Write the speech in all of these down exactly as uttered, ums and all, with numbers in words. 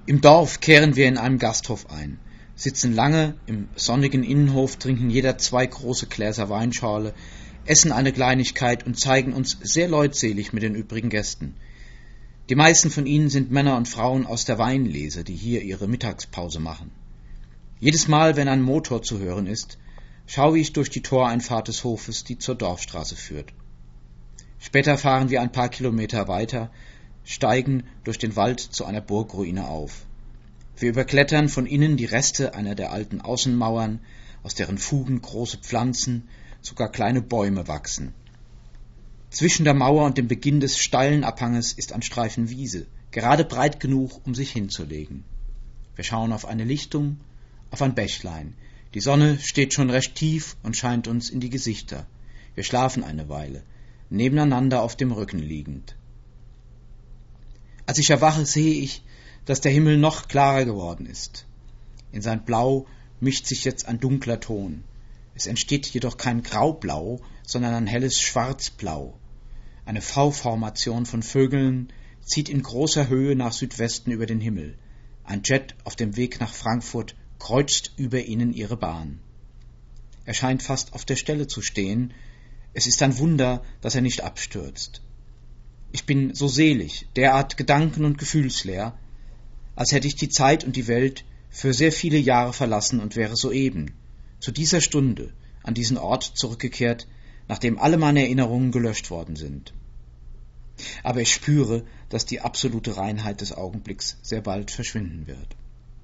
Im Dorf kehren wir in einem Gasthof ein, sitzen lange im sonnigen Innenhof, trinken jeder zwei große Gläser Weinschorle, essen eine Kleinigkeit und zeigen uns sehr leutselig mit den übrigen Gästen. Die meisten von ihnen sind Männer und Frauen aus der Weinlese, die hier ihre Mittagspause machen. Jedes Mal, wenn ein Motor zu hören ist, schaue ich durch die Toreinfahrt des Hofes, die zur Dorfstraße führt. Später fahren wir ein paar Kilometer weiter, steigen durch den Wald zu einer Burgruine auf. Wir überklettern von innen die Reste einer der alten Außenmauern, aus deren Fugen große Pflanzen, sogar kleine Bäume wachsen. Zwischen der Mauer und dem Beginn des steilen Abhanges ist ein Streifen Wiese, gerade breit genug, um sich hinzulegen. Wir schauen auf eine Lichtung, auf ein Bächlein. Die Sonne steht schon recht tief und scheint uns in die Gesichter. Wir schlafen eine Weile, nebeneinander auf dem Rücken liegend. Als ich erwache, sehe ich, dass der Himmel noch klarer geworden ist. In sein Blau mischt sich jetzt ein dunkler Ton. Es entsteht jedoch kein Graublau, sondern ein helles Schwarzblau. Eine V-Formation von Vögeln zieht in großer Höhe nach Südwesten über den Himmel. Ein Jet auf dem Weg nach Frankfurt kreuzt über ihnen ihre Bahn. Er scheint fast auf der Stelle zu stehen. Es ist ein Wunder, dass er nicht abstürzt. Ich bin so selig, derart gedanken- und gefühlsleer, als hätte ich die Zeit und die Welt für sehr viele Jahre verlassen und wäre soeben, zu dieser Stunde, an diesen Ort zurückgekehrt, nachdem alle meine Erinnerungen gelöscht worden sind. Aber ich spüre, dass die absolute Reinheit des Augenblicks sehr bald verschwinden wird.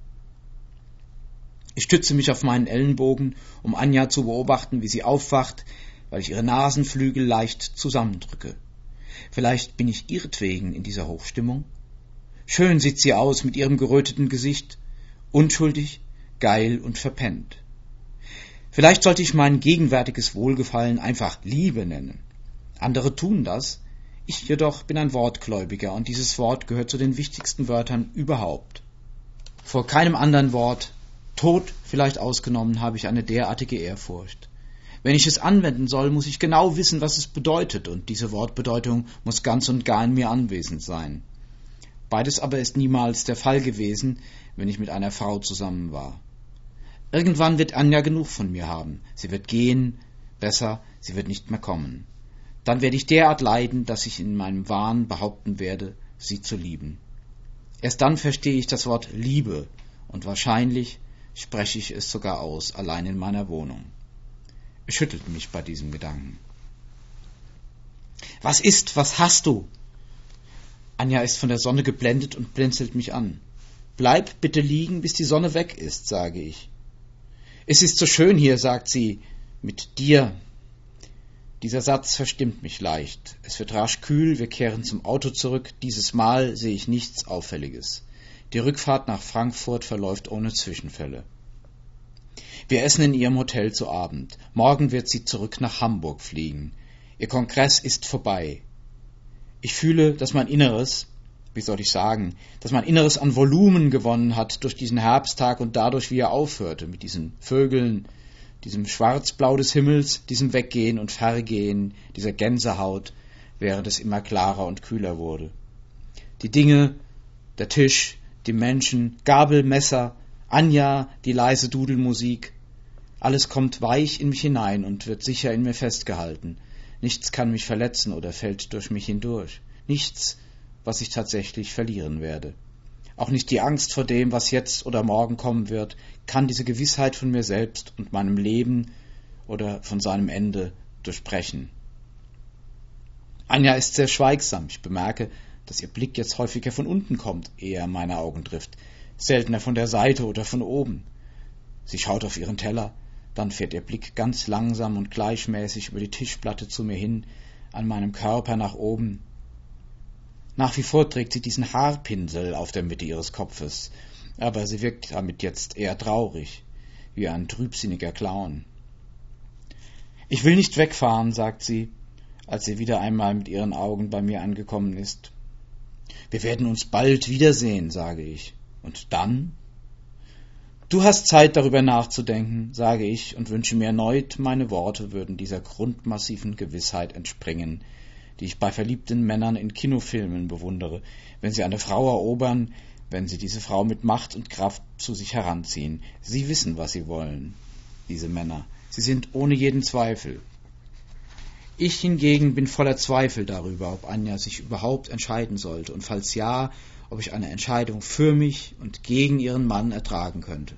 Ich stütze mich auf meinen Ellenbogen, um Anja zu beobachten, wie sie aufwacht, weil ich ihre Nasenflügel leicht zusammendrücke. Vielleicht bin ich ihretwegen in dieser Hochstimmung? Schön sieht sie aus mit ihrem geröteten Gesicht, unschuldig, geil und verpennt. Vielleicht sollte ich mein gegenwärtiges Wohlgefallen einfach Liebe nennen. Andere tun das, ich jedoch bin ein Wortgläubiger und dieses Wort gehört zu den wichtigsten Wörtern überhaupt. Vor keinem anderen Wort, Tod vielleicht ausgenommen, habe ich eine derartige Ehrfurcht. Wenn ich es anwenden soll, muss ich genau wissen, was es bedeutet, und diese Wortbedeutung muss ganz und gar in mir anwesend sein. Beides aber ist niemals der Fall gewesen, wenn ich mit einer Frau zusammen war. Irgendwann wird Anja genug von mir haben. Sie wird gehen, besser, sie wird nicht mehr kommen. Dann werde ich derart leiden, dass ich in meinem Wahn behaupten werde, sie zu lieben. Erst dann verstehe ich das Wort Liebe, und wahrscheinlich spreche ich es sogar aus, allein in meiner Wohnung. Es schüttelt mich bei diesem Gedanken. Was ist, was hast du? Anja ist von der Sonne geblendet und blinzelt mich an. Bleib bitte liegen, bis die Sonne weg ist, sage ich. Es ist so schön hier, sagt sie, mit dir. Dieser Satz verstimmt mich leicht. Es wird rasch kühl, wir kehren zum Auto zurück. Dieses Mal sehe ich nichts Auffälliges. Die Rückfahrt nach Frankfurt verläuft ohne Zwischenfälle. Wir essen in ihrem Hotel zu Abend. Morgen wird sie zurück nach Hamburg fliegen. Ihr Kongress ist vorbei. Ich fühle, dass mein Inneres, wie soll ich sagen, dass mein Inneres an Volumen gewonnen hat durch diesen Herbsttag und dadurch, wie er aufhörte, mit diesen Vögeln, diesem Schwarzblau des Himmels, diesem Weggehen und Vergehen, dieser Gänsehaut, während es immer klarer und kühler wurde. Die Dinge, der Tisch, die Menschen, Gabel, Messer, Anja, die leise Dudelmusik, alles kommt weich in mich hinein und wird sicher in mir festgehalten. Nichts kann mich verletzen oder fällt durch mich hindurch. Nichts, was ich tatsächlich verlieren werde. Auch nicht die Angst vor dem, was jetzt oder morgen kommen wird, kann diese Gewissheit von mir selbst und meinem Leben oder von seinem Ende durchbrechen. Anja ist sehr schweigsam. Ich bemerke, dass ihr Blick jetzt häufiger von unten kommt, ehe er meine Augen trifft, seltener von der Seite oder von oben. Sie schaut auf ihren Teller, dann fährt ihr Blick ganz langsam und gleichmäßig über die Tischplatte zu mir hin, an meinem Körper nach oben. Nach wie vor trägt sie diesen Haarpinsel auf der Mitte ihres Kopfes, aber sie wirkt damit jetzt eher traurig, wie ein trübsinniger Clown. »Ich will nicht wegfahren«, sagt sie, als sie wieder einmal mit ihren Augen bei mir angekommen ist. »Wir werden uns bald wiedersehen«, sage ich. »Und dann?« »Du hast Zeit, darüber nachzudenken«, sage ich und wünsche mir erneut, meine Worte würden dieser grundmassiven Gewissheit entspringen, die ich bei verliebten Männern in Kinofilmen bewundere, wenn sie eine Frau erobern, wenn sie diese Frau mit Macht und Kraft zu sich heranziehen. Sie wissen, was sie wollen, diese Männer. Sie sind ohne jeden Zweifel. Ich hingegen bin voller Zweifel darüber, ob Anja sich überhaupt entscheiden sollte und falls ja, ob ich eine Entscheidung für mich und gegen ihren Mann ertragen könnte.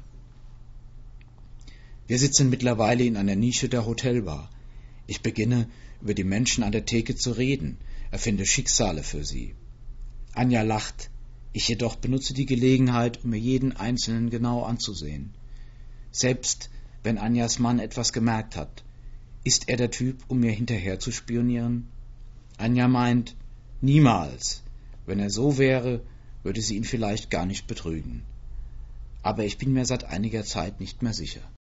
Wir sitzen mittlerweile in einer Nische der Hotelbar. Ich beginne, über die Menschen an der Theke zu reden, erfinde Schicksale für sie. Anja lacht, ich jedoch benutze die Gelegenheit, um mir jeden Einzelnen genau anzusehen. Selbst wenn Anjas Mann etwas gemerkt hat, ist er der Typ, um mir hinterher zu spionieren? Anja meint, niemals. Wenn er so wäre, würde sie ihn vielleicht gar nicht betrügen. Aber ich bin mir seit einiger Zeit nicht mehr sicher.